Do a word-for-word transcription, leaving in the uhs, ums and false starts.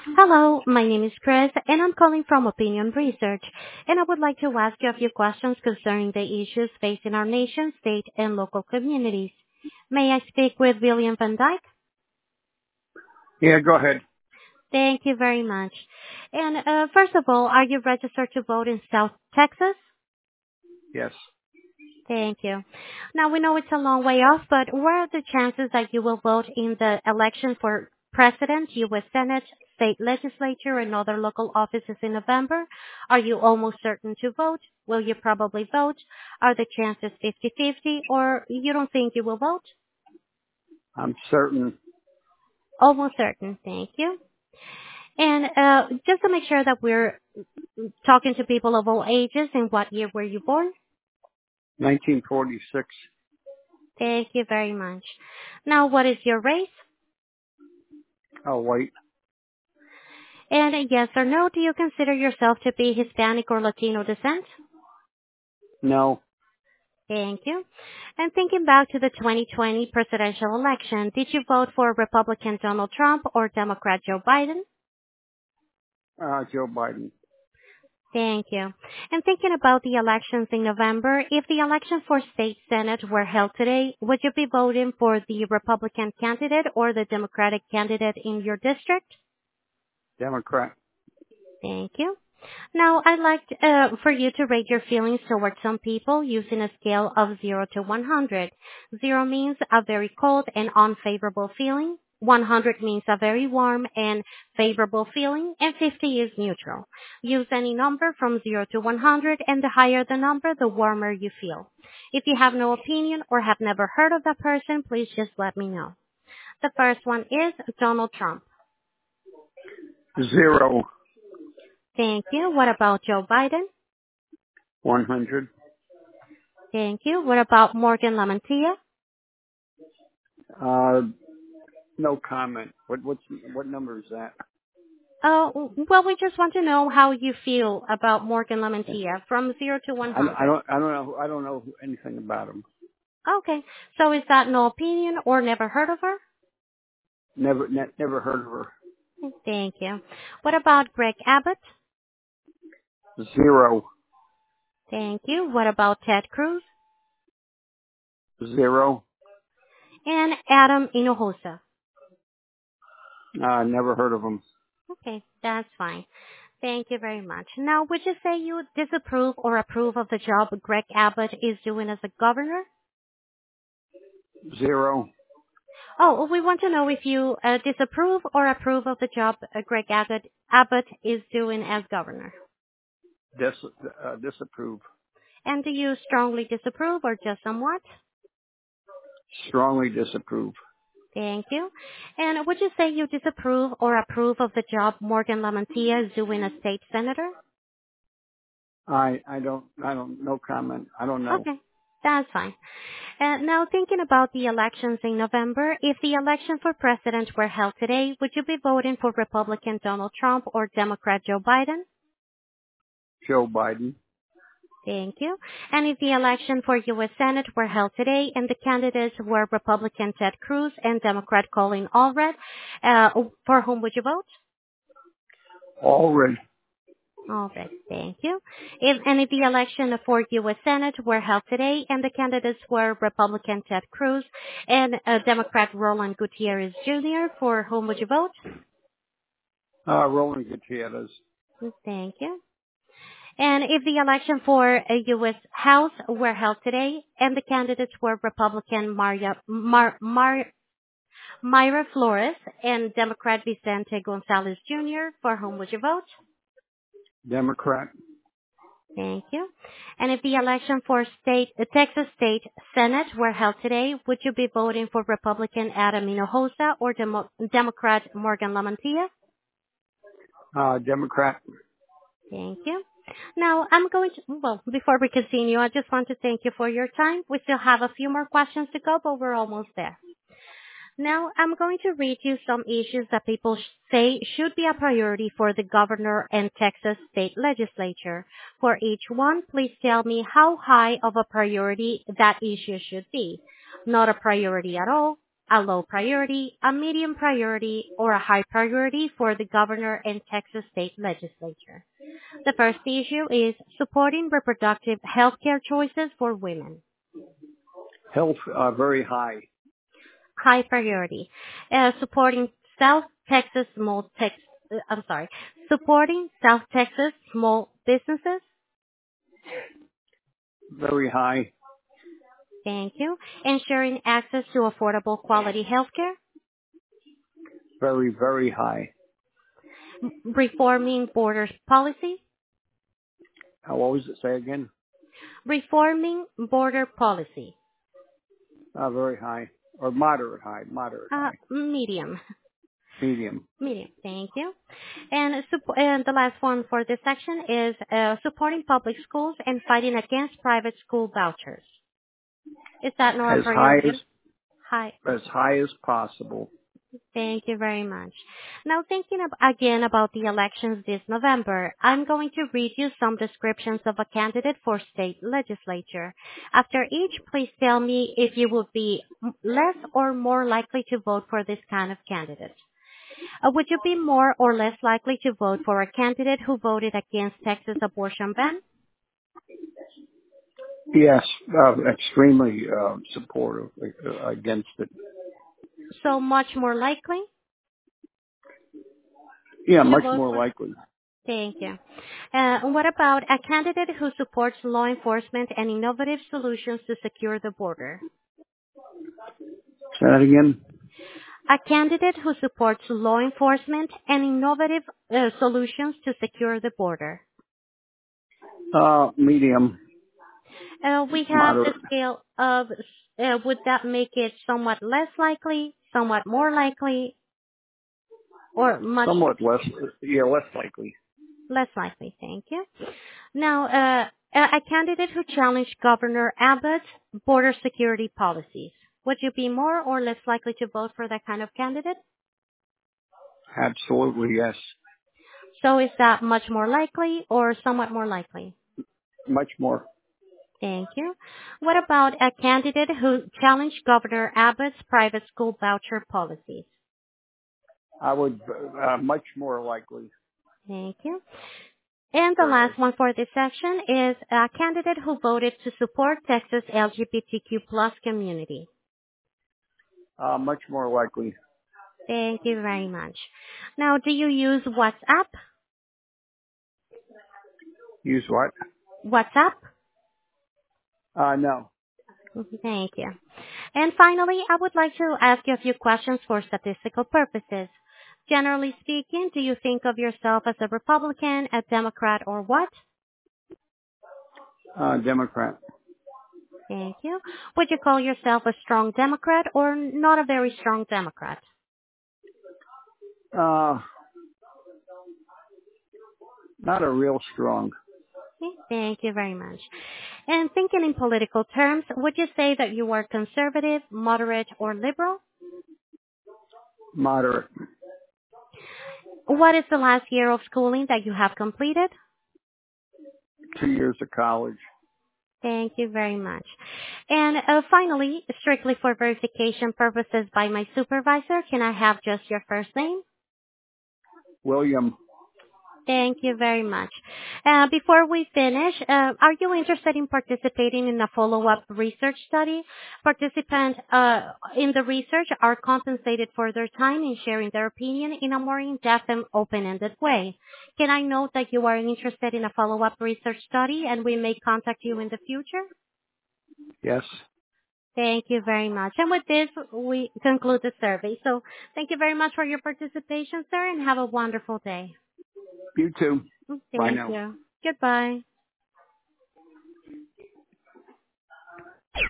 Hello, my name is Chris, and I'm calling from Opinion Research, and I would like to ask you a few questions concerning the issues facing our nation, state, and local communities. May I speak with William Van Dyke? Yeah, go ahead. Thank you very much. And uh, first of all, are you registered to vote in South Texas? Yes. Thank you. Now, we know it's a long way off, but what are the chances that you will vote in the election for president, U S Senate, state legislature, and other local offices in November? Are you almost certain to vote? Will you probably vote? Are the chances fifty-fifty, or you don't think you will vote? I'm certain. Almost certain. Thank you. And uh, just to make sure that we're talking to people of all ages, in what year were you born? nineteen forty-six. Thank you very much. Now, what is your race? Oh, white. And a yes or no, do you consider yourself to be Hispanic or Latino descent? No. Thank you. And thinking back to the twenty twenty presidential election, did you vote for Republican Donald Trump or Democrat Joe Biden? Uh, Joe Biden. Thank you. And thinking about the elections in November, if the election for state senate were held today, would you be voting for the Republican candidate or the Democratic candidate in your district? Democrat. Thank you. Now, I'd like uh, for you to rate your feelings towards some people using a scale of zero to one hundred. zero means a very cold and unfavorable feeling. one hundred means a very warm and favorable feeling, and fifty is neutral. Use any number from zero to one hundred, and the higher the number, the warmer you feel. If you have no opinion or have never heard of that person, please just let me know. The first one is Donald Trump. Zero. Thank you. What about Joe Biden? one hundred. Thank you. What about Morgan Lamantia? Uh, no comment. What, what's, what number is that? Oh, well, we just want to know how you feel about Morgan Lamantia from zero to I, I one hundred. don't, I don't know, I don't know anything about him. Okay. So is that no opinion or never heard of her? Never, ne- never heard of her. Thank you. What about Greg Abbott? Zero. Thank you. What about Ted Cruz? Zero. And Adam Hinojosa? Uh, never heard of him. Okay, that's fine. Thank you very much. Now, would you say you disapprove or approve of the job Greg Abbott is doing as a governor? Zero. Oh, we want to know if you uh, disapprove or approve of the job uh, Greg Abbott, Abbott is doing as governor. Dis, uh, disapprove. And do you strongly disapprove or just somewhat? Strongly disapprove. Thank you. And would you say you disapprove or approve of the job Morgan Lamantia is doing as state senator? I, I don't, I don't, no comment. I don't know. Okay, that's fine. Uh, now, thinking about the elections in November, if the election for president were held today, would you be voting for Republican Donald Trump or Democrat Joe Biden? Joe Biden. Thank you. And if the election for U S Senate were held today and the candidates were Republican Ted Cruz and Democrat Colin Allred, uh, for whom would you vote? Allred. Allred, thank you. If, and if the election for U S Senate were held today and the candidates were Republican Ted Cruz and uh, Democrat Roland Gutierrez Junior, for whom would you vote? Uh, Roland Gutierrez. Thank you. And if the election for a U S House were held today and the candidates were Republican Maria, Mar, Mar, Myra Flores and Democrat Vicente Gonzalez Junior, for whom would you vote? Democrat. Thank you. And if the election for state, the Texas State Senate were held today, would you be voting for Republican Adam Hinojosa or Demo, Democrat Morgan Lamantia? Uh, Democrat. Thank you. Now, I'm going to, well, before we continue, I just want to thank you for your time. We still have a few more questions to go, but we're almost there. Now, I'm going to read you some issues that people sh- say should be a priority for the governor and Texas state legislature. For each one, please tell me how high of a priority that issue should be. Not a priority at all, a low priority, a medium priority, or a high priority for the governor and Texas state legislature. The first issue is supporting reproductive health care choices for women. Health, uh, very high. High priority. Uh, supporting South Texas small Tex, uh, I'm sorry, supporting South Texas small businesses. Very high. Thank you. Ensuring access to affordable quality health care. Very, very high. Reforming border policy. Uh, what was it? Say again? Reforming border policy. Uh, very high. Or moderate high. Moderate Uh, high. medium. Medium. Medium. Thank you. And, sup- and the last one for this section is uh, supporting public schools and fighting against private school vouchers. Is that not As for high you? as, Hi. as high as possible. Thank you very much. Now, thinking ab- again about the elections this November, I'm going to read you some descriptions of a candidate for state legislature. After each, please tell me if you would be m- less or more likely to vote for this kind of candidate. Uh, would you be more or less likely to vote for a candidate who voted against Texas abortion ban? Yes, uh, extremely uh, supportive uh, against it. So much more likely Yeah, to much vote more for? likely. Thank you. Uh, what about a candidate who supports law enforcement and innovative solutions to secure the border? Say that again? A candidate who supports law enforcement and innovative uh, solutions to secure the border. Uh, medium. Uh, we have the Moderate. scale of, uh, would that make it somewhat less likely, somewhat more likely, or much Somewhat less, yeah, less likely. less likely? Thank you. Now, uh, a a candidate who challenged Governor Abbott's border security policies. Would you be more or less likely to vote for that kind of candidate? Absolutely, yes. So is that much more likely or somewhat more likely? Much more. Thank you. What about a candidate who challenged Governor Abbott's private school voucher policies? I would, uh, much more likely. Thank you. And the last one for this section is a candidate who voted to support Texas L G B T Q plus community. Uh, much more likely. Thank you very much. Now, do you use WhatsApp? Use what? WhatsApp? Uh, no. Thank you. And finally, I would like to ask you a few questions for statistical purposes. Generally speaking, do you think of yourself as a Republican, a Democrat, or what? Uh, Democrat. Thank you. Would you call yourself a strong Democrat or not a very strong Democrat? Uh, not a real strong. Okay, thank you very much. And thinking in political terms, would you say that you are conservative, moderate, or liberal? Moderate. What is the last year of schooling that you have completed? Two years of college. Thank you very much. And uh, finally, strictly for verification purposes by my supervisor, can I have just your first name? William. Thank you very much. Uh, before we finish, uh, are you interested in participating in a follow-up research study? Participants uh, in the research are compensated for their time in sharing their opinion in a more in-depth and open-ended way. Can I note that you are interested in a follow-up research study and we may contact you in the future? Yes. Thank you very much. And with this, we conclude the survey. So thank you very much for your participation, sir, and have a wonderful day. You too. Bye Thank now. you. Goodbye.